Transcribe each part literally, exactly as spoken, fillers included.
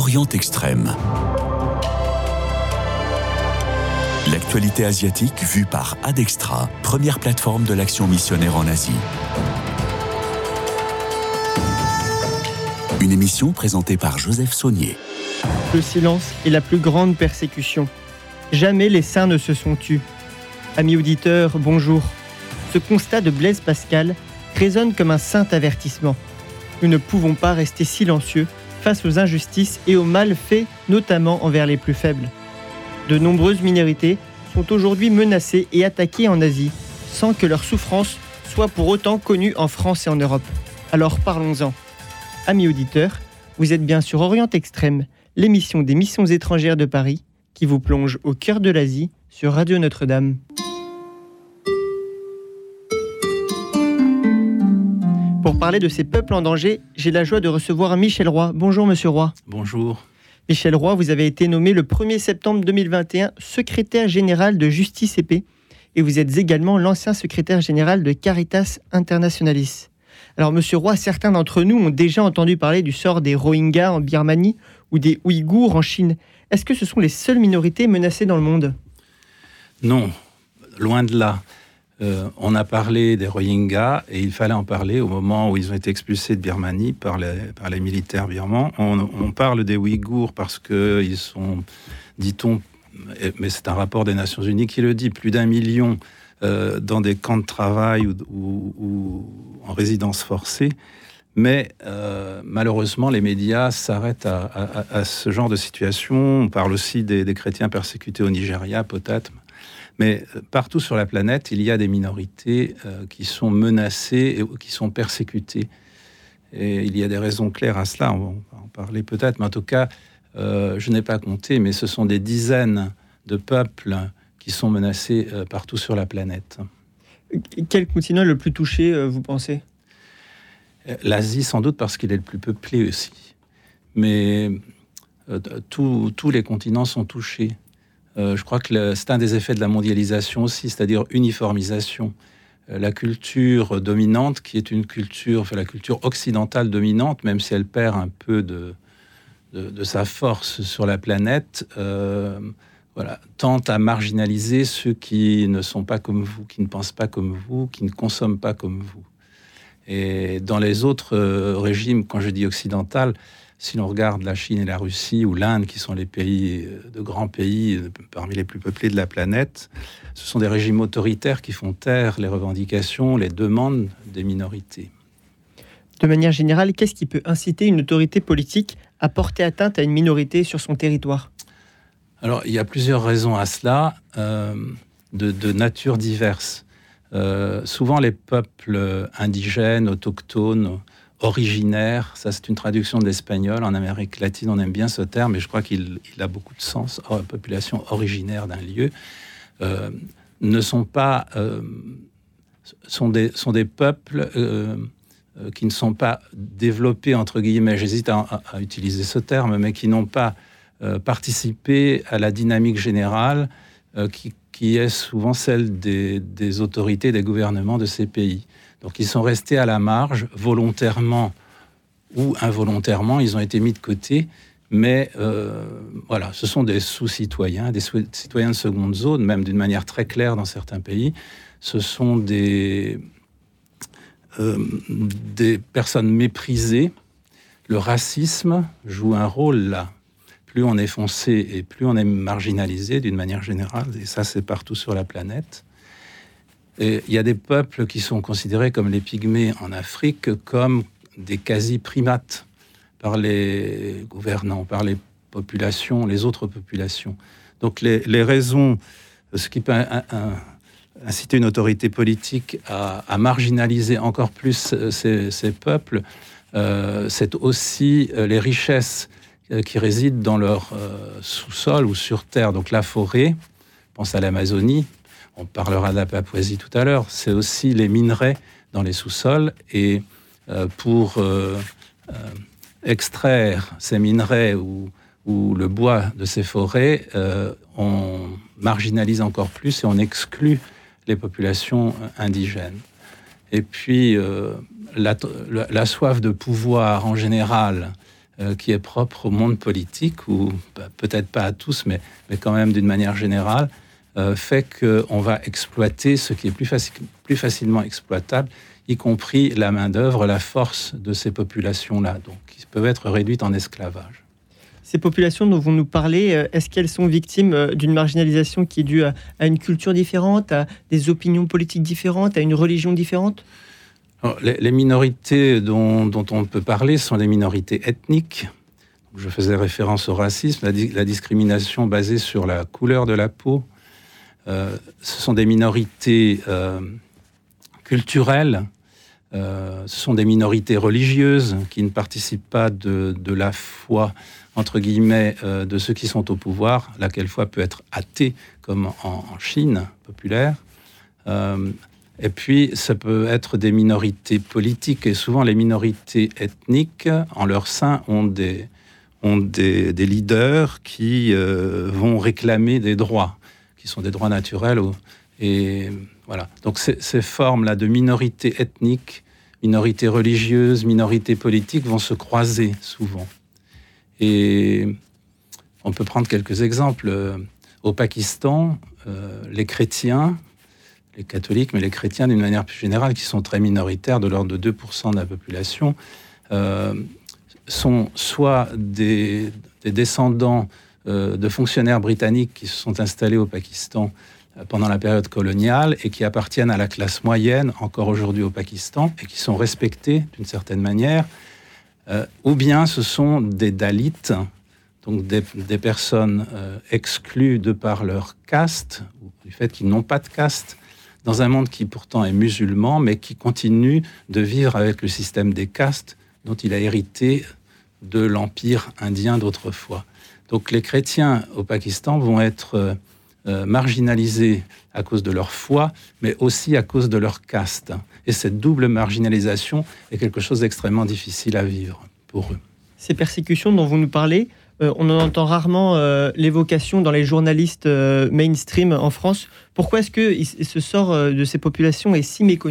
Orient Extrême. L'actualité asiatique vue par Adextra, première plateforme de l'action missionnaire en Asie. Une émission présentée par Joseph Saunier. Le silence est la plus grande persécution. Jamais les saints ne se sont tus. Amis auditeurs, bonjour. Ce constat de Blaise Pascal résonne comme un saint avertissement. Nous ne pouvons pas rester silencieux face aux injustices et aux mal faits, notamment envers les plus faibles. De nombreuses minorités sont aujourd'hui menacées et attaquées en Asie, sans que leur souffrance soit pour autant connue en France et en Europe. Alors parlons-en. Amis auditeurs, vous êtes bien sur Orient Extrême, l'émission des missions étrangères de Paris, qui vous plonge au cœur de l'Asie sur Radio Notre-Dame. Pour parler de ces peuples en danger, j'ai la joie de recevoir Michel Roy. Bonjour Monsieur Roy. Bonjour. Michel Roy, vous avez été nommé le premier septembre deux mille vingt et un secrétaire général de Justice et Paix et vous êtes également l'ancien secrétaire général de Caritas Internationalis. Alors Monsieur Roy, certains d'entre nous ont déjà entendu parler du sort des Rohingyas en Birmanie ou des Ouïghours en Chine. Est-ce que ce sont les seules minorités menacées dans le monde ? Non, loin de là. Euh, on a parlé des Rohingyas et il fallait en parler au moment où ils ont été expulsés de Birmanie par les, par les militaires birmans. On, on parle des Ouïghours parce qu'ils sont, dit-on, mais c'est un rapport des Nations Unies qui le dit, plus d'un million euh, dans des camps de travail ou, ou, ou en résidence forcée. Mais euh, malheureusement, les médias s'arrêtent à, à, à ce genre de situation. On parle aussi des, des chrétiens persécutés au Nigeria, peut-être. Mais partout sur la planète, il y a des minorités euh, qui sont menacées et qui sont persécutées. Et il y a des raisons claires à cela, on va en parler peut-être. Mais en tout cas, euh, je n'ai pas compté, mais ce sont des dizaines de peuples qui sont menacés euh, partout sur la planète. Quel continent est le plus touché, euh, vous pensez ? L'Asie, sans doute, parce qu'il est le plus peuplé aussi. Mais euh, tous les continents sont touchés. Euh, je crois que le, c'est un des effets de la mondialisation aussi, c'est-à-dire uniformisation. Euh, la culture dominante, qui est une culture, enfin la culture occidentale dominante, même si elle perd un peu de, de, de sa force sur la planète, euh, voilà, tente à marginaliser ceux qui ne sont pas comme vous, qui ne pensent pas comme vous, qui ne consomment pas comme vous. Et dans les autres euh, régimes, quand je dis occidental, si l'on regarde la Chine et la Russie ou l'Inde, qui sont les pays, de grands pays parmi les plus peuplés de la planète, ce sont des régimes autoritaires qui font taire les revendications, les demandes des minorités. De manière générale, qu'est-ce qui peut inciter une autorité politique à porter atteinte à une minorité sur son territoire ? Alors, il y a plusieurs raisons à cela, euh, de, de nature diverse. Euh, souvent, les peuples indigènes, autochtones, originaire, ça c'est une traduction de l'espagnol. En Amérique latine, on aime bien ce terme, et je crois qu'il il a beaucoup de sens. Oh, population originaire d'un lieu euh, ne sont pas euh, sont des sont des peuples euh, euh, qui ne sont pas développés entre guillemets. J'hésite à, à, à utiliser ce terme, mais qui n'ont pas euh, participé à la dynamique générale euh, qui qui est souvent celle des, des autorités, des gouvernements de ces pays. Donc, ils sont restés à la marge, volontairement ou involontairement, ils ont été mis de côté. Mais euh, voilà, ce sont des sous-citoyens, des sous- citoyens de seconde zone, même d'une manière très claire dans certains pays. Ce sont des, euh, des personnes méprisées. Le racisme joue un rôle là. Plus on est foncé et plus on est marginalisé d'une manière générale, et ça, c'est partout sur la planète. Et il y a des peuples qui sont considérés comme les pygmées en Afrique, comme des quasi-primates par les gouvernants, par les populations, les autres populations. Donc les, les raisons, ce qui peut un, un, inciter une autorité politique à, à marginaliser encore plus ces, ces peuples, euh, c'est aussi les richesses qui résident dans leur euh, sous-sol ou sur terre. Donc la forêt, on pense à l'Amazonie, on parlera de la Papouasie tout à l'heure, c'est aussi les minerais dans les sous-sols. Et euh, pour euh, euh, extraire ces minerais ou, ou le bois de ces forêts, euh, on marginalise encore plus et on exclut les populations indigènes. Et puis, euh, la, la, la soif de pouvoir en général euh, qui est propre au monde politique, ou bah, peut-être pas à tous, mais, mais quand même d'une manière générale, euh, fait qu'on va exploiter ce qui est plus, faci- plus facilement exploitable, y compris la main-d'œuvre, la force de ces populations-là, donc qui peuvent être réduites en esclavage. Ces populations dont vous nous parlez, est-ce qu'elles sont victimes d'une marginalisation qui est due à, à une culture différente, à des opinions politiques différentes, à une religion différente ? Alors, les, les minorités dont, dont on peut parler sont les minorités ethniques. Je faisais référence au racisme, la, la discrimination basée sur la couleur de la peau. Euh, ce sont des minorités euh, culturelles. Euh, ce sont des minorités religieuses qui ne participent pas de, de la foi, entre guillemets, euh, de ceux qui sont au pouvoir, laquelle foi peut être athée, comme en, en Chine populaire. Euh, et puis, ça peut être des minorités politiques, et souvent les minorités ethniques, en leur sein, ont des, ont des, des leaders qui euh, vont réclamer des droits, qui sont des droits naturels. Et voilà. Donc, ces, ces formes-là de minorités ethniques, minorités religieuses, minorités politiques vont se croiser souvent. Et on peut prendre quelques exemples. Au Pakistan, euh, les chrétiens, les catholiques, mais les chrétiens d'une manière plus générale, qui sont très minoritaires, de l'ordre de deux pour cent de la population, euh, sont soit des, des descendants euh, de fonctionnaires britanniques qui se sont installés au Pakistan pendant la période coloniale et qui appartiennent à la classe moyenne encore aujourd'hui au Pakistan et qui sont respectés d'une certaine manière, euh, ou bien ce sont des Dalits, donc des, des personnes euh, exclues de par leur caste, ou du fait qu'ils n'ont pas de caste, dans un monde qui pourtant est musulman, mais qui continue de vivre avec le système des castes dont il a hérité de l'empire indien d'autrefois. Donc les chrétiens au Pakistan vont être euh, Euh, marginalisés à cause de leur foi, mais aussi à cause de leur caste. Et cette double marginalisation est quelque chose d'extrêmement difficile à vivre pour eux. Ces persécutions dont vous nous parlez, euh, on en entend rarement euh, l'évocation dans les journalistes euh, mainstream en France. Pourquoi est-ce que ce sort euh, de ces populations est si méconnu ?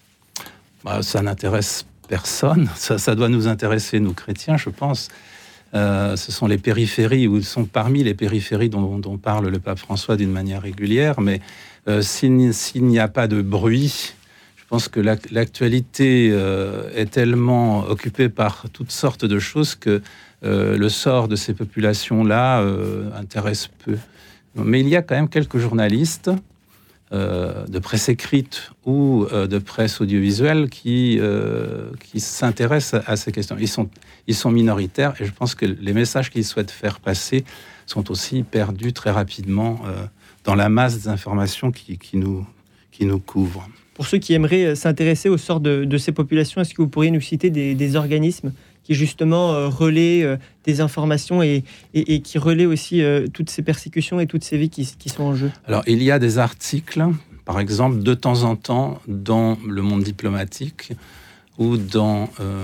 Bah, ça n'intéresse personne. Ça, ça doit nous intéresser, nous chrétiens, je pense. Euh, ce sont les périphéries, ou sont parmi les périphéries dont, dont parle le pape François d'une manière régulière, mais euh, s'il, s'il n'y a pas de bruit, je pense que l'actualité euh, est tellement occupée par toutes sortes de choses que euh, le sort de ces populations-là euh, intéresse peu. Mais il y a quand même quelques journalistes Euh, de presse écrite ou euh, de presse audiovisuelle qui, euh, qui s'intéressent à, à ces questions. Ils sont, ils sont minoritaires et je pense que les messages qu'ils souhaitent faire passer sont aussi perdus très rapidement euh, dans la masse d'informations qui, qui, nous, qui nous couvrent. Pour ceux qui aimeraient s'intéresser au sort de, de ces populations, est-ce que vous pourriez nous citer des, des organismes qui justement euh, relaient euh, des informations et, et, et qui relaient aussi euh, toutes ces persécutions et toutes ces vies qui, qui sont en jeu ? Alors, il y a des articles, par exemple, de temps en temps, dans le monde diplomatique ou dans... Euh,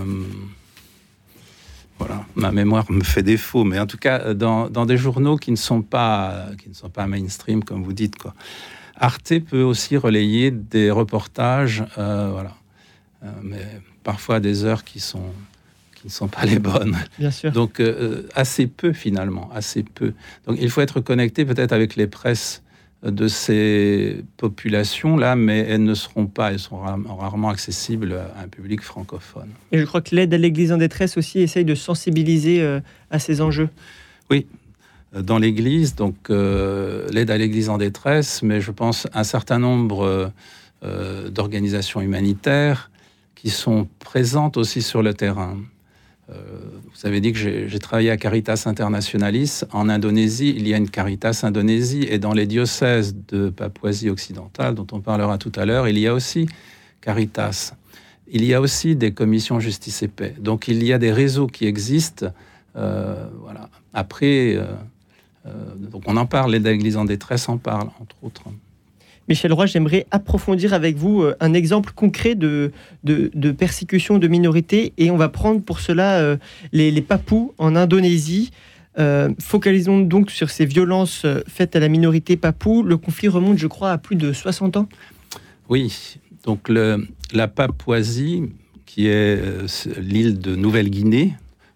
voilà, ma mémoire me fait défaut, mais en tout cas, dans, dans des journaux qui ne sont pas, qui ne sont pas mainstream, comme vous dites, quoi. Arte peut aussi relayer des reportages, euh, voilà, euh, mais parfois à des heures qui sont... qui ne sont pas les bonnes. Bien sûr. Donc, euh, assez peu, finalement, assez peu. Donc, il faut être connecté peut-être avec les presses de ces populations-là, mais elles ne seront pas, elles sont rarement accessibles à un public francophone. Et je crois que l'aide à l'Église en détresse aussi essaye de sensibiliser euh, à ces enjeux. Oui, dans l'Église, donc euh, l'aide à l'Église en détresse, mais je pense un certain nombre euh, d'organisations humanitaires qui sont présentes aussi sur le terrain. Euh, vous avez dit que j'ai, j'ai travaillé à Caritas Internationalis en Indonésie. Il y a une Caritas Indonésie, et dans les diocèses de Papouasie occidentale, dont on parlera tout à l'heure, il y a aussi Caritas. Il y a aussi des commissions justice et paix. Donc il y a des réseaux qui existent. Euh, voilà. Après, euh, euh, donc on en parle. L'aide à l'Église en détresse en parle, entre autres. Michel Roy, j'aimerais approfondir avec vous un exemple concret de, de, de persécution de minorités, et on va prendre pour cela euh, les, les Papous en Indonésie. Euh, focalisons donc sur ces violences faites à la minorité papoue. Le conflit remonte, je crois, à plus de soixante ans. Oui, donc le, la Papouasie, qui est euh, l'île de Nouvelle-Guinée,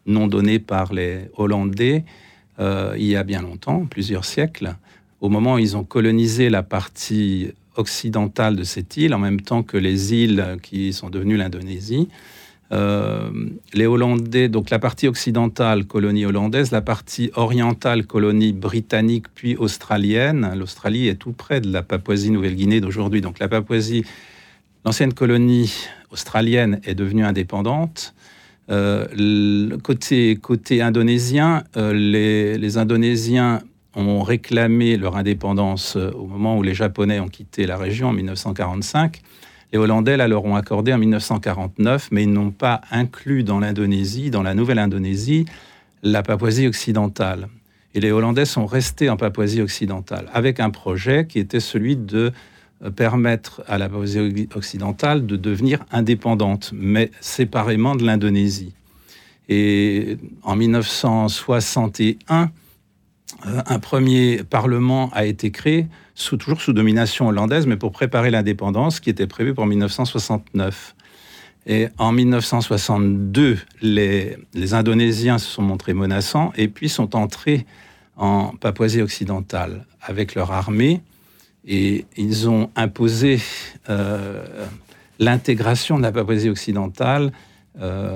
nom donné par les Hollandais euh, il y a bien longtemps, plusieurs siècles, au moment où ils ont colonisé la partie occidentale de cette île, en même temps que les îles qui sont devenues l'Indonésie. Euh, les Hollandais, donc la partie occidentale, colonie hollandaise, la partie orientale, colonie britannique puis australienne. L'Australie est tout près de la Papouasie-Nouvelle-Guinée d'aujourd'hui. Donc la Papouasie, l'ancienne colonie australienne, est devenue indépendante. Euh, le côté, côté indonésien, euh, les, les Indonésiens ont réclamé leur indépendance au moment où les Japonais ont quitté la région en dix-neuf cent quarante-cinq. Les Hollandais la leur ont accordé en dix-neuf cent quarante-neuf, mais ils n'ont pas inclus dans l'Indonésie, dans la Nouvelle-Indonésie, la Papouasie occidentale. Et les Hollandais sont restés en Papouasie occidentale, avec un projet qui était celui de permettre à la Papouasie occidentale de devenir indépendante, mais séparément de l'Indonésie. Et en dix-neuf cent soixante et un, un premier parlement a été créé, sous, toujours sous domination hollandaise, mais pour préparer l'indépendance, qui était prévue pour dix-neuf cent soixante-neuf. Et en dix-neuf cent soixante-deux, les, les Indonésiens se sont montrés menaçants et puis sont entrés en Papouasie occidentale avec leur armée, et ils ont imposé euh, l'intégration de la Papouasie occidentale euh,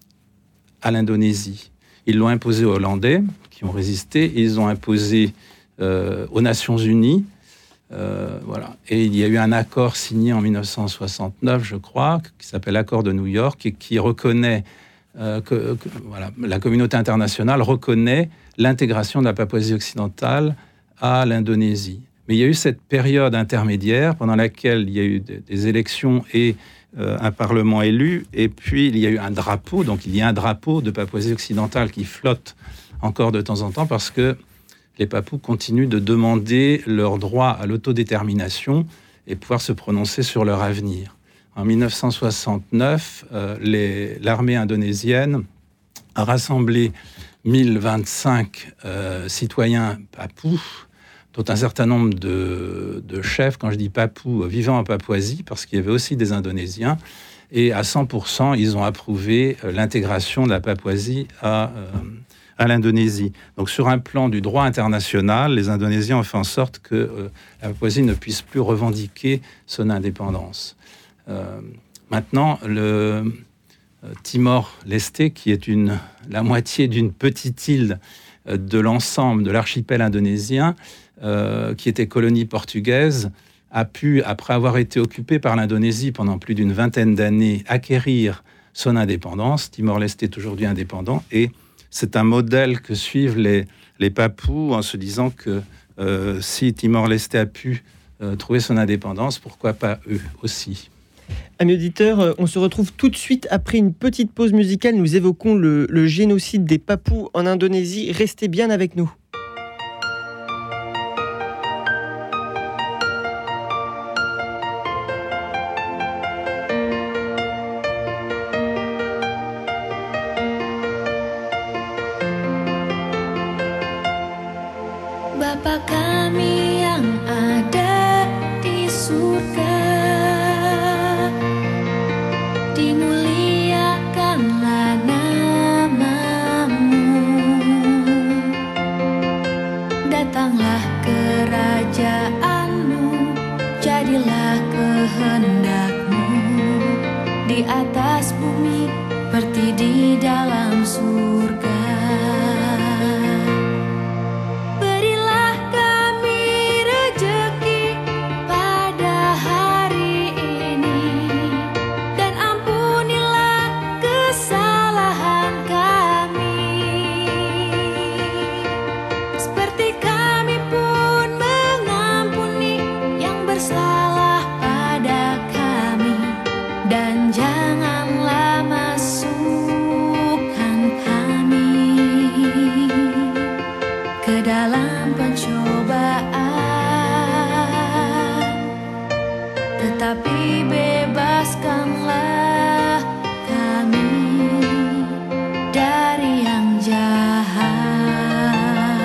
à l'Indonésie. Ils l'ont imposé aux Hollandais, qui ont résisté, et ils ont imposé euh, aux Nations Unies. Euh, voilà. Et il y a eu un accord signé en dix-neuf cent soixante-neuf, je crois, qui s'appelle l'Accord de New York, et qui reconnaît euh, que, que voilà, la communauté internationale reconnaît l'intégration de la Papouasie occidentale à l'Indonésie. Mais il y a eu cette période intermédiaire pendant laquelle il y a eu des, des élections et euh, un parlement élu, et puis il y a eu un drapeau, donc il y a un drapeau de Papouasie occidentale qui flotte encore de temps en temps parce que les Papous continuent de demander leur droit à l'autodétermination et pouvoir se prononcer sur leur avenir. En dix-neuf cent soixante-neuf, euh, les, l'armée indonésienne a rassemblé mille vingt-cinq euh, citoyens papous, dont un certain nombre de, de chefs, quand je dis papous, vivant en Papouasie, parce qu'il y avait aussi des Indonésiens, et à cent pour cent, ils ont approuvé euh, l'intégration de la Papouasie à... Euh, à l'Indonésie. Donc, sur un plan du droit international, les Indonésiens ont fait en sorte que euh, la Papouasie ne puisse plus revendiquer son indépendance. Euh, maintenant, le euh, Timor-Leste, qui est une, la moitié d'une petite île euh, de l'ensemble de l'archipel indonésien, euh, qui était colonie portugaise, a pu, après avoir été occupé par l'Indonésie pendant plus d'une vingtaine d'années, acquérir son indépendance. Timor-Leste est aujourd'hui indépendant, et c'est un modèle que suivent les, les Papous en se disant que euh, si Timor-Leste a pu euh, trouver son indépendance, pourquoi pas eux aussi ? Amis auditeurs, on se retrouve tout de suite après une petite pause musicale. Nous évoquons le, le génocide des Papous en Indonésie. Restez bien avec nous. Bapa kami yang ada di surga, dimuliakanlah namamu, datanglah kerajaanmu, jadilah kehendakmu, di atas bumi seperti di dalam surga. Tetapi bebaskanlah kami dari yang jahat.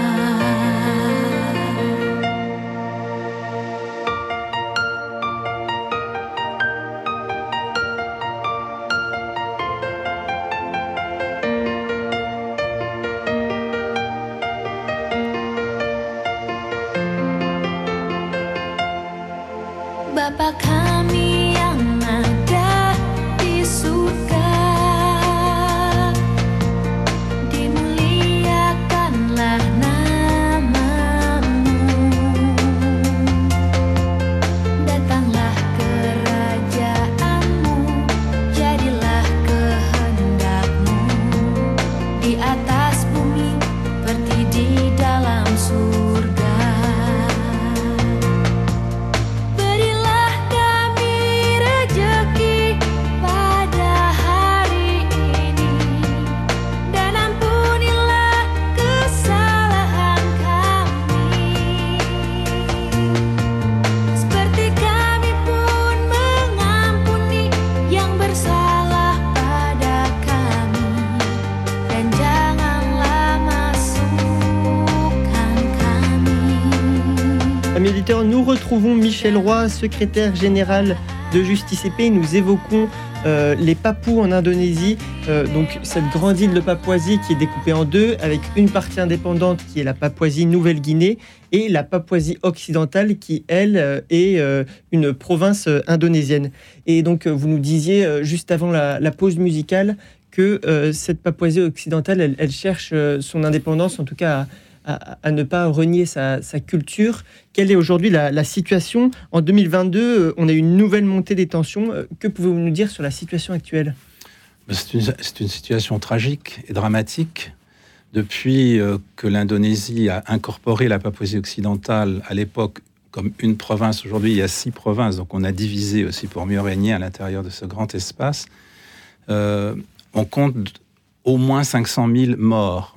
retrouvons Michel Roy, secrétaire général de Justice et Paix. Nous évoquons euh, les Papous en Indonésie, euh, donc cette grande île de Papouasie qui est découpée en deux, avec une partie indépendante qui est la Papouasie-Nouvelle-Guinée et la Papouasie occidentale qui, elle, euh, est euh, une province euh, indonésienne. Et donc, euh, vous nous disiez, euh, juste avant la, la pause musicale, que euh, cette Papouasie occidentale, elle, elle cherche euh, son indépendance, en tout cas à, à, à ne pas renier sa, sa culture. Quelle est aujourd'hui la, la situation ? En deux mille vingt-deux, euh, on a eu une nouvelle montée des tensions. Euh, que pouvez-vous nous dire sur la situation actuelle ? C'est une, c'est une situation tragique et dramatique. Depuis euh, que l'Indonésie a incorporé la Papouasie occidentale à l'époque comme une province, aujourd'hui il y a six provinces, donc on a divisé aussi pour mieux régner à l'intérieur de ce grand espace. Euh, on compte au moins cinq cent mille morts.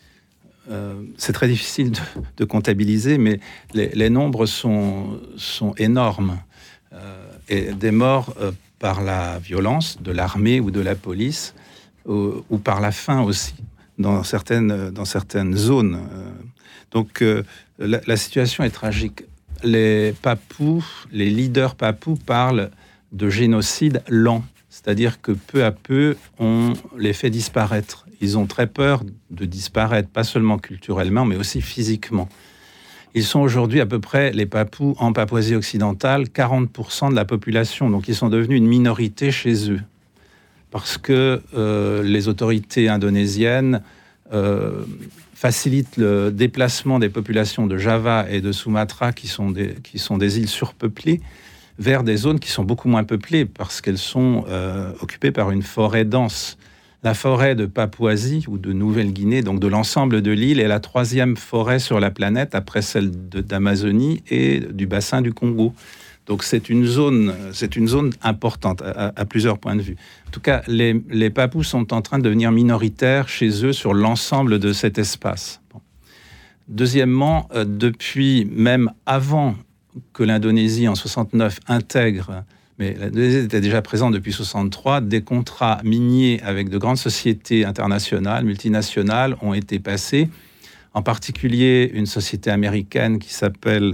Euh, c'est très difficile de, de comptabiliser, mais les, les nombres sont, sont énormes. Euh, et des morts euh, par la violence de l'armée ou de la police, ou, ou par la faim aussi, dans certaines, dans certaines zones. Euh, donc euh, la, la situation est tragique. Les Papous, les leaders Papous parlent de génocide lent. C'est-à-dire que peu à peu, on les fait disparaître. Ils ont très peur de disparaître, pas seulement culturellement, mais aussi physiquement. Ils sont aujourd'hui à peu près, les Papous, en Papouasie occidentale, quarante pour cent de la population. Donc ils sont devenus une minorité chez eux. Parce que euh, les autorités indonésiennes euh, facilitent le déplacement des populations de Java et de Sumatra, qui sont des, qui sont des îles surpeuplées, vers des zones qui sont beaucoup moins peuplées parce qu'elles sont euh, occupées par une forêt dense. La forêt de Papouasie ou de Nouvelle-Guinée, donc de l'ensemble de l'île, est la troisième forêt sur la planète après celle de, d'Amazonie et du bassin du Congo. Donc c'est une zone, c'est une zone importante à, à plusieurs points de vue. En tout cas, les, les Papous sont en train de devenir minoritaires chez eux sur l'ensemble de cet espace. Bon. Deuxièmement, euh, depuis même avant que l'Indonésie, en soixante-neuf, intègre, mais l'Indonésie était déjà présente depuis soixante-trois, des contrats miniers avec de grandes sociétés internationales, multinationales, ont été passés. En particulier, une société américaine qui s'appelle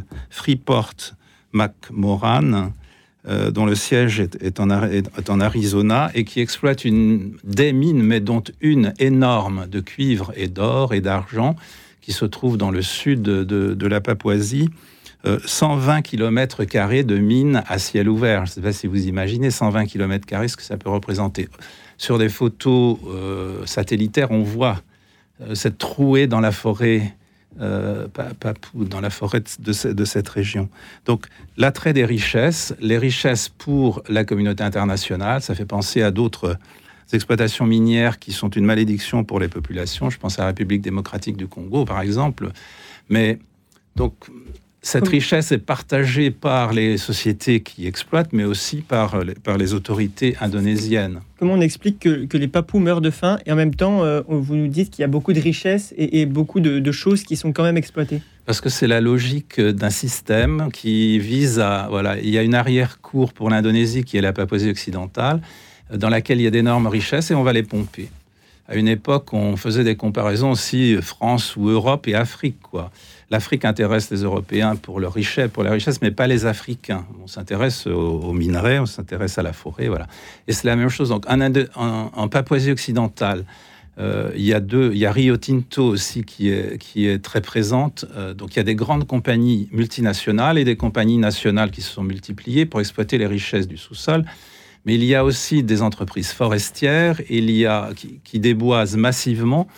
Freeport-McMoRan, euh, dont le siège est, est, en, est en Arizona, et qui exploite une, des mines, mais dont une énorme de cuivre et d'or et d'argent, qui se trouve dans le sud de, de, de la Papouasie. cent vingt kilomètres carrés de mines à ciel ouvert. Je ne sais pas si vous imaginez cent vingt kilomètres carrés, ce que ça peut représenter. Sur des photos euh, satellitaires, on voit euh, cette trouée dans la forêt, euh, Papou, dans la forêt de, ce, de cette région. Donc, l'attrait des richesses, les richesses pour la communauté internationale, ça fait penser à d'autres exploitations minières qui sont une malédiction pour les populations. Je pense à la République démocratique du Congo, par exemple. Mais, donc... Cette richesse est partagée par les sociétés qui exploitent, mais aussi par les, par les autorités indonésiennes. Comment on explique que, que les Papous meurent de faim et en même temps, euh, vous nous dites qu'il y a beaucoup de richesses et, et beaucoup de, de choses qui sont quand même exploitées ? Parce que c'est la logique d'un système qui vise à... Voilà, il y a une arrière-cour pour l'Indonésie qui est la Papouasie occidentale, dans laquelle il y a d'énormes richesses et on va les pomper. À une époque, on faisait des comparaisons aussi France ou Europe et Afrique, quoi. L'Afrique intéresse les Européens pour leur richesse, pour la richesse, mais pas les Africains. On s'intéresse aux, aux minerais, on s'intéresse à la forêt, voilà. Et c'est la même chose. Donc, en, en, en Papouasie occidentale, euh, il y a deux, il y a Rio Tinto aussi qui est qui est très présente. Euh, donc, il y a des grandes compagnies multinationales et des compagnies nationales qui se sont multipliées pour exploiter les richesses du sous-sol. Mais il y a aussi des entreprises forestières, il y a qui, qui déboisent massivement.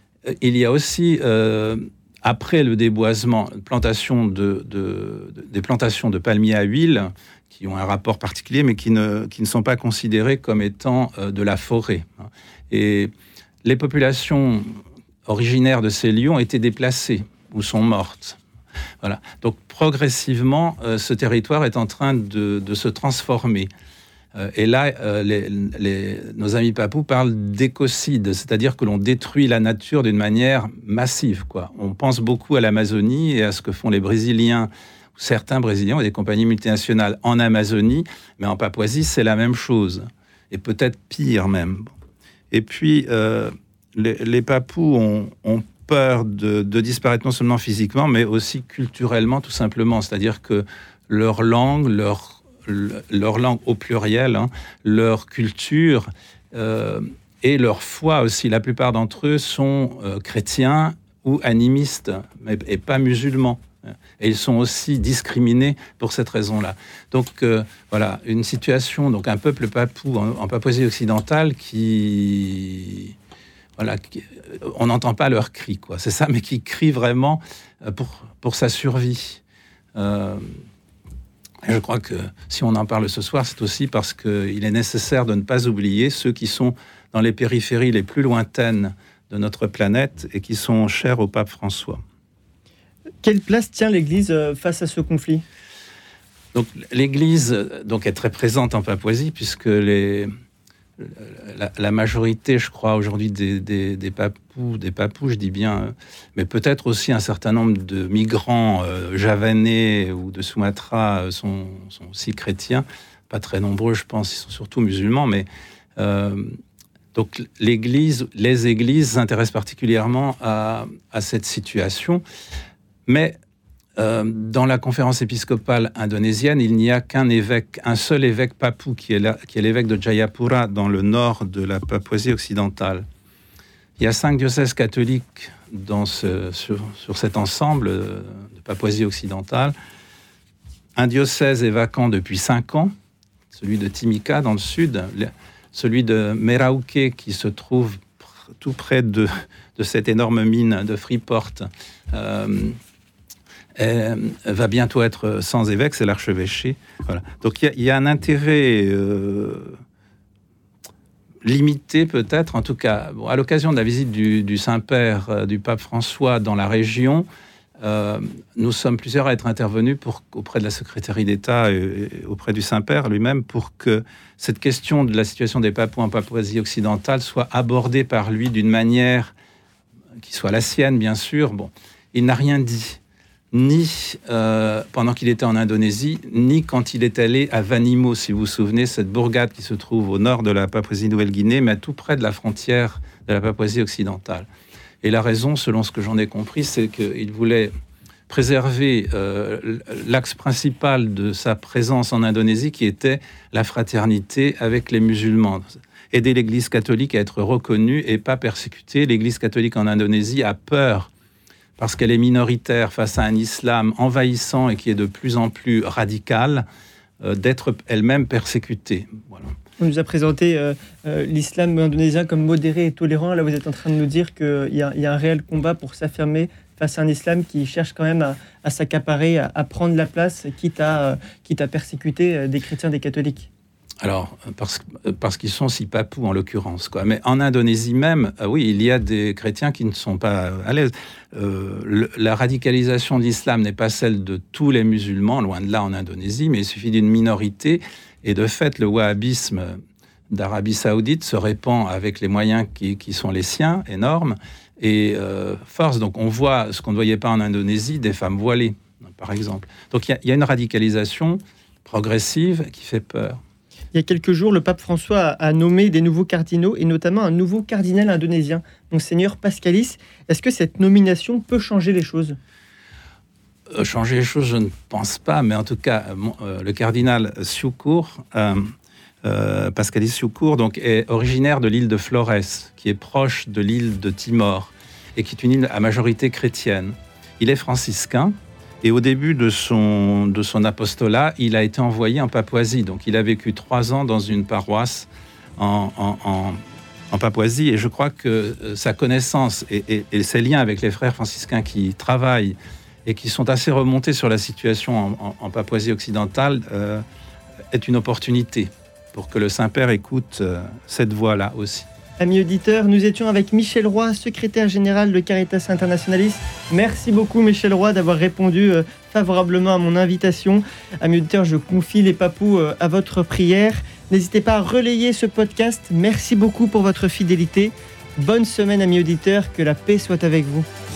Il y a aussi euh, après le déboisement, plantation de, de, de, des plantations de palmiers à huile qui ont un rapport particulier, mais qui ne, qui ne sont pas considérées comme étant euh, de la forêt. Et les populations originaires de ces lieux ont été déplacées ou sont mortes. Voilà. Donc progressivement, euh, ce territoire est en train de, de se transformer. Euh, et là, euh, les, les, nos amis Papous parlent d'écocide, c'est-à-dire que l'on détruit la nature d'une manière massive, quoi. On pense beaucoup à l'Amazonie et à ce que font les Brésiliens, certains Brésiliens ou des compagnies multinationales en Amazonie, mais en Papouasie, c'est la même chose, et peut-être pire même. Et puis, euh, les, les Papous ont, ont peur de, de disparaître non seulement physiquement, mais aussi culturellement, tout simplement. C'est-à-dire que leur langue, leur, leur langue au pluriel, hein, leur culture euh, et leur foi aussi. La plupart d'entre eux sont euh, chrétiens ou animistes, mais, et pas musulmans. Et ils sont aussi discriminés pour cette raison-là. Donc euh, voilà, une situation, donc un peuple papou en, en Papouasie occidentale qui, voilà, qui, on n'entend pas leurs cris, quoi. C'est ça, mais qui crie vraiment pour pour sa survie. Euh, et je crois que si on en parle ce soir, c'est aussi parce qu'il est nécessaire de ne pas oublier ceux qui sont dans les périphéries les plus lointaines de notre planète et qui sont chers au pape François. Quelle place tient l'Église face à ce conflit ? Donc, l'Église donc, est très présente en Papouasie, puisque les, la, la majorité, je crois, aujourd'hui des, des, des Papous, des Papous, je dis bien, mais peut-être aussi un certain nombre de migrants euh, javanais ou de Sumatra sont, sont aussi chrétiens. Pas très nombreux, je pense, ils sont surtout musulmans, mais... Euh, donc, l'Église, les Églises s'intéressent particulièrement à, à cette situation. Mais euh, dans la conférence épiscopale indonésienne, il n'y a qu'un évêque, un seul évêque papou, qui est, là, qui est l'évêque de Jayapura, dans le nord de la Papouasie occidentale. Il y a cinq diocèses catholiques dans ce, sur, sur cet ensemble de Papouasie occidentale. Un diocèse est vacant depuis cinq ans, celui de Timika, dans le sud, celui de Merauke, qui se trouve pr- tout près de, de cette énorme mine de Freeport, euh, est, va bientôt être sans évêque, c'est l'archevêché. Voilà. Donc il y, y a un intérêt euh, limité peut-être, en tout cas, bon, à l'occasion de la visite du, du Saint-Père, euh, du pape François dans la région, euh, nous sommes plusieurs à être intervenus pour, auprès de la secrétaire d'État et, et auprès du Saint-Père lui-même pour que cette question de la situation des Papous en Papouasie occidentale soit abordée par lui d'une manière qui soit la sienne, bien sûr. Bon, il n'a rien dit, ni euh, pendant qu'il était en Indonésie, ni quand il est allé à Vanimo, si vous vous souvenez, cette bourgade qui se trouve au nord de la Papouasie-Nouvelle-Guinée, mais tout près de la frontière de la Papouasie occidentale. Et la raison, selon ce que j'en ai compris, c'est qu'il voulait préserver euh, l'axe principal de sa présence en Indonésie, qui était la fraternité avec les musulmans. Aider l'Église catholique à être reconnue et pas persécutée. L'Église catholique en Indonésie a peur, parce qu'elle est minoritaire face à un islam envahissant et qui est de plus en plus radical, euh, d'être elle-même persécutée. Voilà. On nous a présenté euh, euh, l'islam indonésien comme modéré et tolérant. Là, vous êtes en train de nous dire qu'il y, y a un réel combat pour s'affirmer face à un islam qui cherche quand même à, à s'accaparer, à, à prendre la place, quitte à, euh, quitte à persécuter euh, des chrétiens, des catholiques. Alors, parce, parce qu'ils sont si papous en l'occurrence, quoi. Mais en Indonésie même, euh, oui, il y a des chrétiens qui ne sont pas à l'aise. Euh, le, la radicalisation de l'islam n'est pas celle de tous les musulmans, loin de là en Indonésie, mais il suffit d'une minorité. Et de fait, le wahhabisme d'Arabie Saoudite se répand avec les moyens qui, qui sont les siens, énormes, et euh, force. Donc, on voit ce qu'on ne voyait pas en Indonésie, des femmes voilées, par exemple. Donc, il y, y a une radicalisation progressive qui fait peur. Il y a quelques jours, le pape François a nommé des nouveaux cardinaux, et notamment un nouveau cardinal indonésien, Monseigneur Pascalis. Est-ce que cette nomination peut changer les choses ? Euh, changer les choses, je ne pense pas, mais en tout cas, euh, le cardinal Syukur, euh, euh, Pascalis Syukur, donc, est originaire de l'île de Flores, qui est proche de l'île de Timor, et qui est une île à majorité chrétienne. Il est franciscain, et au début de son, de son apostolat, il a été envoyé en Papouasie. Donc, il a vécu trois ans dans une paroisse en, en, en, en Papouasie, et je crois que sa connaissance et, et, et ses liens avec les frères franciscains qui travaillent et qui sont assez remontés sur la situation en, en, en Papouasie occidentale, euh, est une opportunité pour que le Saint-Père écoute euh, cette voix-là aussi. Amis auditeurs, nous étions avec Michel Roy, secrétaire général de Caritas Internationalis. Merci beaucoup Michel Roy d'avoir répondu euh, favorablement à mon invitation. Amis auditeurs, je confie les Papous euh, à votre prière. N'hésitez pas à relayer ce podcast. Merci beaucoup pour votre fidélité. Bonne semaine amis auditeurs, que la paix soit avec vous.